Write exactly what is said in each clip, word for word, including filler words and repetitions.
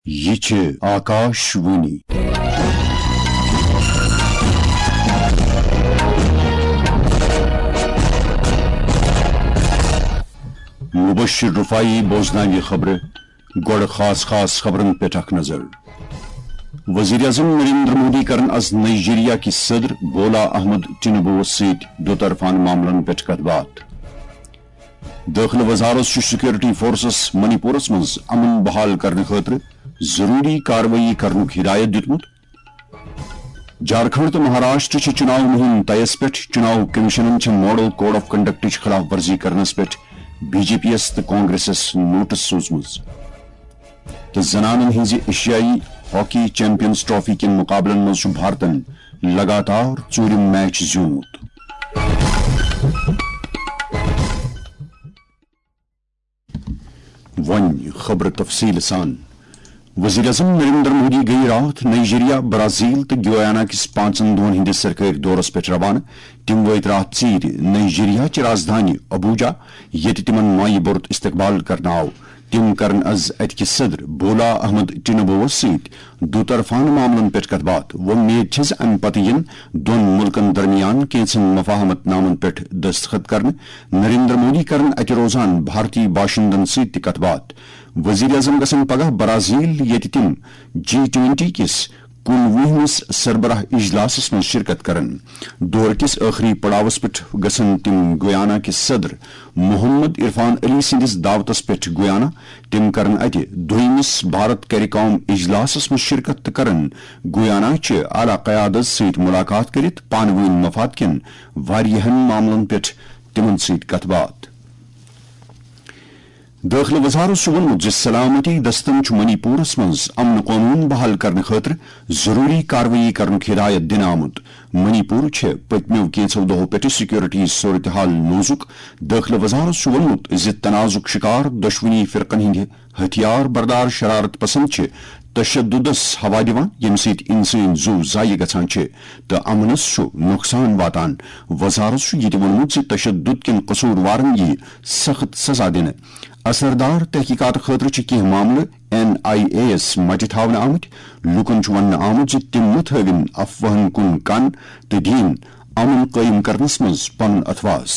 یہ چھ آکاش وانی مبشر رفائی بوزناوی خبر گوڑ خاص خاص خبرن پیٹھ اخ نظر۔ وزیر اعظم نریندر مودی کرن از نائجیریا کی صدر بولا احمد ٹنبو سیت دو طرفان معاملن پیٹھ کت بات۔ داخل وزارت سیکورٹی فورسس منی پورس مز امن بحال کرنے خاطر ضروری کاروائی کرنک ہدایت دیتمت۔ جھارکھنڈ تو مہاراشٹر چھ چناو مہم طیس پیٹھ چناو کمیشنن چھ ماڈل کوڈ آف کنڈکٹچ خلاف ورزی کرنس پیٹھ بی جے پی ایس تو کانگریسس نوٹس سوزمز۔ تو زنانن ہنزی ایشیائی ہاکی چیمپئنز ٹرافی کن مقابلن مز بھارتن لگاتار ژوٗرِم میچ زیوٗنمُت۔ ون خبر تفصیل سان۔ وزیر اعظم نریندر مودی گئی رات نائجیریا، برازیل تو گیویانا کس پانچن دون ہندس سرکاری دورس پہ روانہ۔ تم وت رات ژیر نائجیریا چہ راجدھانی ابوجا یت تمن مائی برت استقبال کرنا آو۔ تم کرن از اتکہ صدر بولا احمد ٹنبوس ست دو طرفان معاملن پہ کت بات۔ ومید چھس امہ پتہ ین دون ملکن درمیان کینژن مفاہمت نامن پہ دستخط کرنے۔ نریندر مودی کرن اتہ روزان بھارتی باشندن ست کت بات۔ وزیر اعظم گژھن پگہ برازیل یت تم جی ٹوینٹی کس کنوہمس سربراہ اجلاسس من شرکت کرن۔ دور کس آخری پڑاوس پہ گژھن تم گویانا کس صدر محمد عرفان علی سندس دعوتس پہ گویانا۔ تم کرن اتہ دویمس بھارت کریکام اجلاسس من شرکت کرن گویانا چہ اعلی قیادت ست ملاقات کرت پانوین مفاد کن واریہن معاملن پہ تمن ست کت بات۔ داخل وزارت ونمت سلامتی دستن چھ منی پورس مز امن قانون بحال کرنے خاطر ضروری کاروٲیی کرنک ہدایت دن آمت۔ منی پور چھ پتمو کینژو دہو پہ سیکورٹی صورتحال نوزک۔ داخل وزارت ونمت ز تنازعک شکار دشونی فرقن ہند ہتھیار بردار شرارت پسند چھ تشددس ہوا دان یم ست انسانی زو ضائع گژھان چھ تو امنس چھ نقصان واتان۔ وزارت یہ ونمت ز تشدد کن قصوروارن یہ سخت سزا دن۔ اثردار تحقیقات خاطر چھ کینٛہہ معاملہ این آئی اے یس مٹہ تھاونہ آمت۔ لوکن چھ وننہ آمت ز تم مہ تھوین افواہن کن کن تو دین امن قائم کرنس مز پن اتواس۔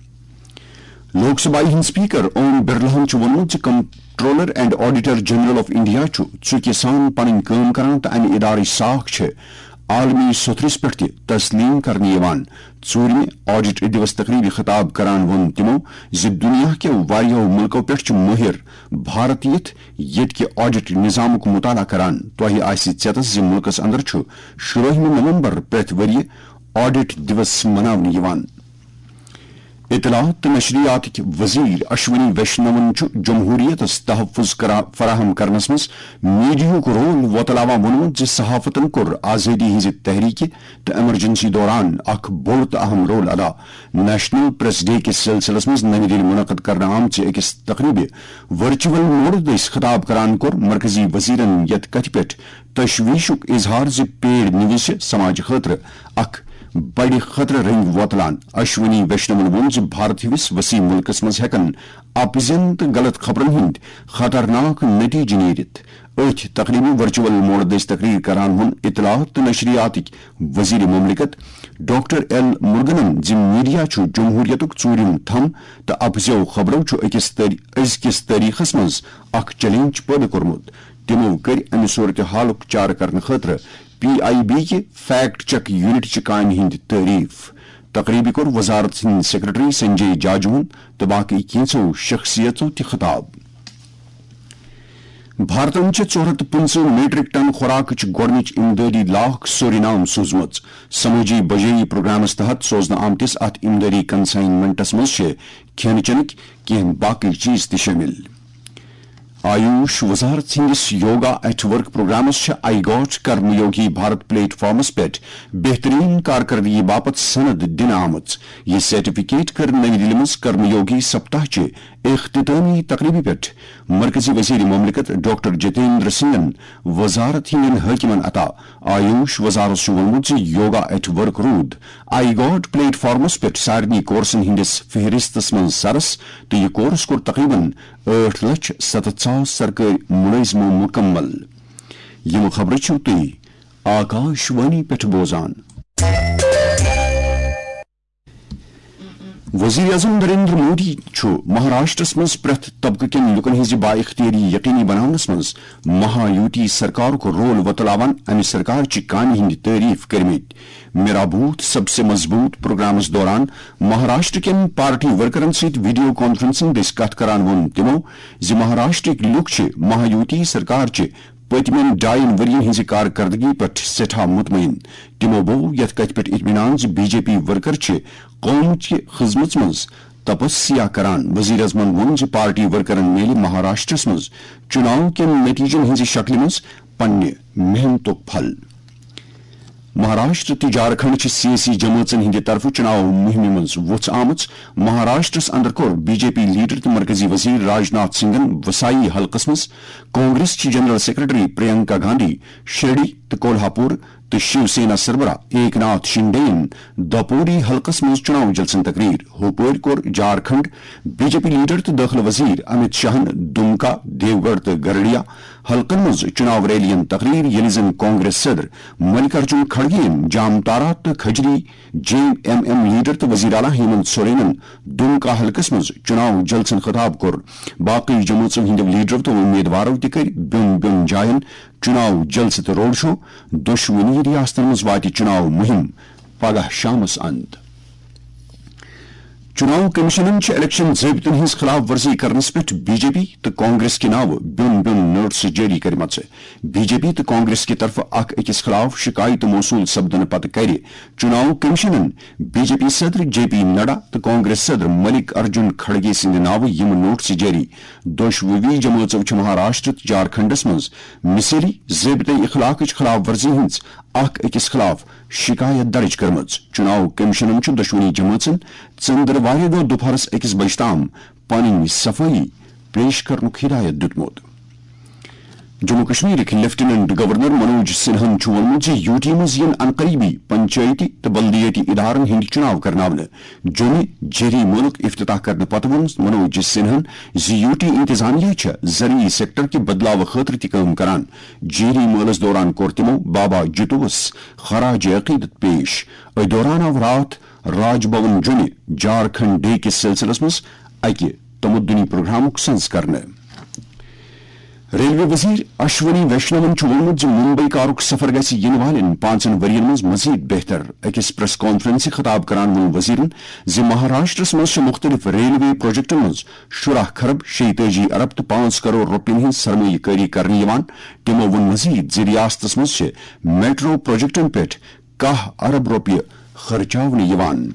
لوک سبھا ہند سپیکر اوم برلاہن چھ ونمت ز comptroller and auditor general of India چھ ژُکہِ سان پنن کٲم کران تو امہ ادارٕچ ساکھ چھ عالمی ستھرس پہ تسلیم کرنے یوان۔ ژوٗرمہِ آڈٹ دوس تقریبی خطاب کران وون تمو ز دنیا کے واریاہو ملکو پہ ماہر بھارت یت یت کہ آڈٹ نظامک مطالعہ کران۔ تہ آسہ ژیتس ز ملکس اندر چھ شراہمہ نومبر پرٛٮ۪تھ ؤریہِ آڈٹ دیوس مناونہٕ یوان۔ اطلاعات تو نشریات وزیر اشونی ویشنون جمہوریتس تحفظ فراہم کرنس مز میڈیاہک رول وتلاوان وونمت ز صحافتن کور آزادی ہز تحریک تو ایمرجنسی دوران اخ بوڑ تو اہم رول ادا۔ نیشنل پریس ڈے کس سلسلس مز نئی دہلی منعقد کرنے آمچ اکس تقریب ورچوئل موڈ دس خطاب کران کور مرکزی وزیرن یت کتھ پہ تشویشک اظہار ز پیڈ نیوز سماج خاطر اخ بڑی خطرہ رنگ ووتلان۔ اشونی ویشنون وون ز بھارت ہوس وسیع ملکس مز ہیکن اپزن تو غلط خبرن ہند خطرناک نتیجہ نیرت۔ ات تقریبی ورچوئل موڈ دس تقریر کران وون اطلاعات تو نشریات وزیر مملکت ڈاکٹر ایل مرگنن ز میڈیا چھ جمہوریتک ژوٗرِم تھم تو اپزو خبرو چھ أزکِس تٲریخس مز اخ چیلنج پٲدٕ کوٚرمُت۔ تمو کر امہ صورتحالک چارہ کرنے خاطر پی آئی بی کے فیکٹ چیک یونٹ چہ کامہ ہند تعریف۔ تقریبی کور وزارت ہند سیکرٹری سنجے جاجون تو باقی کینژو شخصیتو تہ خطاب۔ بھارتن چھ ژور ہتھ پٕنژٕ میٹرک ٹن خوراکچ گۄڈنِچ امدادی لاکھ سورینام سوزمٕژ۔ سمٲجی بجٲیی پروگرامس تحت سوزنہٕ آمتس اتھ امدادی کنسائنمنٹس مز چھ کھین چنک کینٛہہ باقی چیز تہ شٲمِل۔ آیوش وزارت ہندس یوگا ایٹ ورک پروگرامس چھ آئی گاٹ کرم یوگی بھارت پلیٹ فارمس پہ بہترین کارکردگی باپت سند دن آمت۔ یہ سرٹیفکیٹ کر نئی دہلی مز کرم یوگی سپتاہ چہ اختتامی تقریبی پہ مرکزی وزیر مملکت ڈاکٹر جتیندر سنگھن وزارت ہند حاکمن عطا آیوش وزارت وونمت یوگا ایٹ ورک رود آئی گاٹ پلیٹ فارمس پہ سارنی کورسن ہندس فہرستس من سرس تو یہ کورس کور تقریباً آٹھ لچھ ستھ ساس سرکاری ملازمو مکمل. یم خبر چھو تھی آکاش وانی پہ بوزان. وزیر اعظم نریندر مودی چھو مہاراشٹرس مز پریت طبقہ کن لکن ہز با اختیاری یقینی بنانس مز مہا یوتی سرکار کو رول وتلاوان امہ سرکار چہ کامہ ہند تعریف کرمت. میرا بوتھ سب سے مضبوط پروگرامس دوران مہاراشٹر کن پارٹی ورکرن ست ویڈیو کانفرنسنگ دس کت کران وون تمو ز مہاراشٹرک لوک چھ مہا یوتی سرکار چہ پتمن ڈائن ورین ہز کارکردگی پہ سٹھا مطمئن. تمو بو یت کت پہ اطمینان بی جے پی ورکر چھ قوم چہ خدمت مز تپسیا کران. وزیر اعظمن وون ز پارٹی ورکرن میل مہاراشٹرس مز چناؤ کن نتیجن ہز شکل مز پنہ محنتک پھل. مہاراشٹر تو جھارکھنڈ چھ سیاسی جماعتن ہند طرف چناؤ مہم مز وچ آمت. مہاراشٹرس اندر کور بی جے پی لیڈر تو مرکزی وزیر راجناتھ سنگھن وسائی حلقس مز کانگریس چہ جنرل سیکرٹری پرینکا گاندھی شیرڈی تو کولہاپور تو شیو سینا سربراہ ایک ناتھ شنڈین دپوری حلقس مز چناؤ جلسن تقریر. ہوپور کور Jharkhand B J P leader تو داخلہ وزیر امت شاہن دمکا دیوگڑھ تو گرڑیا حلقن مز چناؤ ریلین تقریر یل زن کانگریس صدر ملکارجن کھڑگین جام تارا تو کھجری جے ایم ایم لیڈر تو وزیر اعلی ہیمنت سورینن دمکا حلقس مز چناؤ جلسن خطاب کور. باقی جماعتوں ہند لیڈرو تو امیدوارو تہ کر بین بین جائن چناؤ جلسہ تو روڈ شو. دشونی ریاستن مز وات چناؤ مہم پگہ شامس اند. چناؤ کمیشنن الیکشن ضابطن ہز خلاف ورزی کرنس پہ بی جے پی تو کانگریس کے ناو بین بین نوٹس جاری کرمچ. بی جے پی تو کانگریس کی طرف اخ اکس خلاف شکایت موصول سپدن پتہ کر چناؤ کمیشنن بی جے پی صدر جے پی نڈا تو کانگریس صدر ملک ارجن کھڑگے سند ناو یم نوٹس جاری. دشوی جماعتو مہاراشٹر تو جھارکھنڈس مز مثالی ضابطۂ اخلاق خلاف ورزی ہز اخ اکس خلاف شکایت درج کرمچ. چناؤ کمیشنن دشونی جماعتن ژندروارِ دۄہ دپہرس أکِس بجہِ تام پنٕنۍ صفٲیی پیش کرنُک ہدایت دِیُتمُت. جموں کشمیرک لیفٹیننٹ گورنر منوج سنہن ووٚنمُت زِ یو ٹی منٛز یِن انقریبی پنچایتی تہٕ بلدیٲتی ادارن ہٕنٛدۍ چُناو کرناونہٕ. جوٚمہِ جیری مٲلُک افتتاح کرنہٕ پتہٕ ووٚن منوج سنہن زِ یو ٹی انتظامیہ چھےٚ زرعی سیکٹر کہِ بدلاو خٲطرٕ تہِ کٲم کران. جیری مٲلس دوران کوٚر تِمو بابا جتووس خراج عقیدت پیش. أتھۍ دوران آو راتھ راج بھون جوٚمہِ جھارکھنڈ ڈے کِس سلسلس منٛز اکہِ تمدنی پروگرامُک سنز کرنہٕ. ریلوے وزیر اشونی ویشنون ووٚنمُت زِ ممبئی کارُک سفر گژھِ یِنہٕ والٮ۪ن پانژن ؤرین منٛز مزید بہتر. أکِس پریس کانفرنسہِ خطاب کران ووٚن وزیرن زِ مہاراشٹرس منٛز چھِ مختلف ریلوے پروجیکٹن منٛز شُراہ کھرب شیٚتٲجی ارب تہٕ پانژھ کروڑ رۄپین ہٕنٛز سرمایہ کٲری کرنہٕ یِوان. تِمو ووٚن مزید زِ ریاستس منٛز چھِ میٹرو پروجیکٹن پٮ۪ٹھ کاہ ارب رۄپیہِ خرچاونہٕ یِوان.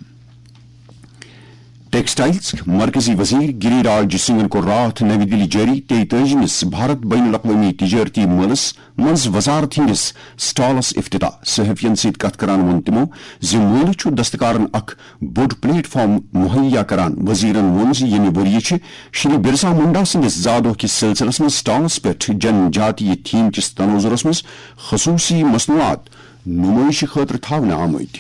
ٹیکسٹائلز مرکزی وزیر گری راج سنگھن کو راتھ نئی دلی جاری تیتٲجمس بھارت بین الاقوامی تجارتی ملس مز وزارت ہندس سٹالس افتتاح. صحافین ست کت کران وون تمو زِ مول چھ دستکارن اخ بوڑ پلیٹ فارم مہیا کران. وزیرن وون زِ یمہ ؤریہِ چھِ شری برسا منڈا سندس زادوہ کس سلسلس مز سٹالس پٮ۪ٹھ جن جاتی تھیم کس تناظرس مز خصوصی مصنوعات نمائش خاطر تھاونہٕ آمٕتۍ.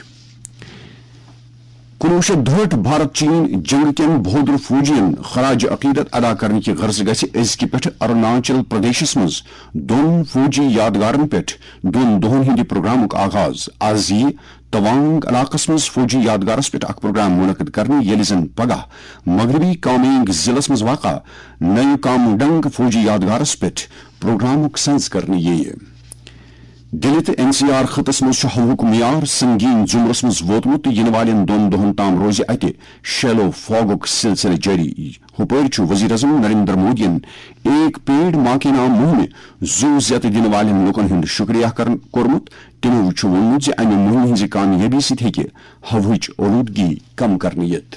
کنوہ شیتھ دُہٲٹھ بھارت چین جنگ کین بہودر فوجین خراج عقیدت ادا کرنے کی غرض گژھِ أزکہِ پٮ۪ٹھ اروناچل پردیشس مز دون فوجی یادگارن پٮ۪ٹھ دون دۄہن ہٕنٛدِ پروگرامُک آغاز. آز یِیہِ توانگ علاقس مز فوجی یادگارس پٮ۪ٹھ اکھ پروگرام منعقد کرنہٕ ییٚلہِ زن پگہہ مغربی کامینگ ضلعس مز واقع نئے کامڈنگ فوجی یادگارس پٮ۪ٹھ پروگرامُک سنز کرنہٕ یِیہِ. دِلہِ تہٕ این سی آر خطس مز ہوہُک معیار سنگین زمرس مز ووتمُت تہٕ یِنہٕ والٮ۪ن دۄن دۄہن تام روزِ اتہِ شیلو فاگُک سلسلہٕ جاری. ہُپٲرۍ چھُ وزیر اعظم نریندر مودین ایک پیڑ ماں کے نام مہمہِ زُو زیتہٕ دِنہٕ والٮ۪ن لُکن ہُنٛد شُکریہ کوٚرمُت. تِمو چھُ ووٚنمُت زِ امہِ مہمہِ ہٕنٛزِ کامیٲبی سۭتۍ ہیٚکہِ ہوہٕچ اولوٗدگی کم کرنہٕ یِتھ.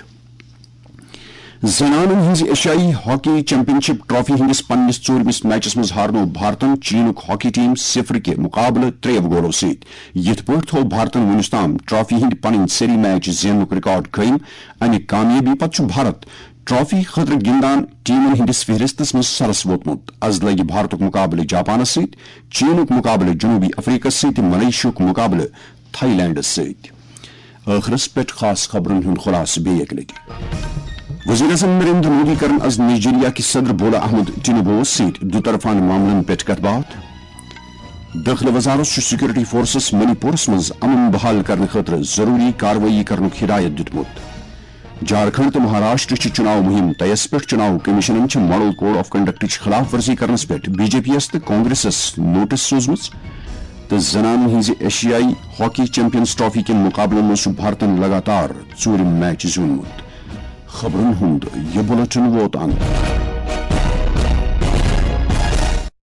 زنانن ہٕنٛزِ ایشیائی ہاکی چیمپین شپ ٹرافی ہندس پننس ژوٗرمِس میچس منٛز ہارنو بھارتن چینُک ہاکی ٹیم صفر کہِ مقابلہٕ ترٛیٚیو گولو سۭتۍ. یِتھ پٲٹھۍ تھوٚو بھارتن وُنیُس تام ٹرافی ہٕنٛدۍ پنٕنۍ سٲری میچ زیننُک ریکارڈ قٲیِم. امہِ کامیٲبی پتہٕ چھُ بھارت ٹرافی خطر گندان ٹیمن ہندس فہرستس من سرس ووتمت از لگہ بھارتک مقابلہ جاپانس ست چینک مقابلہ جنوبی افریقہ ست ملیشیاک مقابلہ تھائی لینڈس ست آخرس پہ خاص خبرن ہند خلاصہ بیک لگہ وزیر اعظم نریندر مودی کرن از نائجیریا کی صدر بولا احمد ٹینوبوس ست دو طرفان معاملن پہ کت بات داخلہ وزارت سیکورٹی فورسس منی پورس مز امن بحال کرنے خاطر ضروری کاروی کرنک ہدایت دتمت جھارکھنڈ تو مہاراشٹر چناو مہم تیس پہ چناو commission model code of conduct خلاف ورزی کرنس پہ بی جے پی یس تو کانگریسس نوٹس سوزمت تو زنان ہز ایشیائی ہاکی چیمپئنز ٹرافی کن مقابلن مز بھارتن لگاتار ژورم میچ زیونمت خبرن ہند یہ بلٹن ووت ان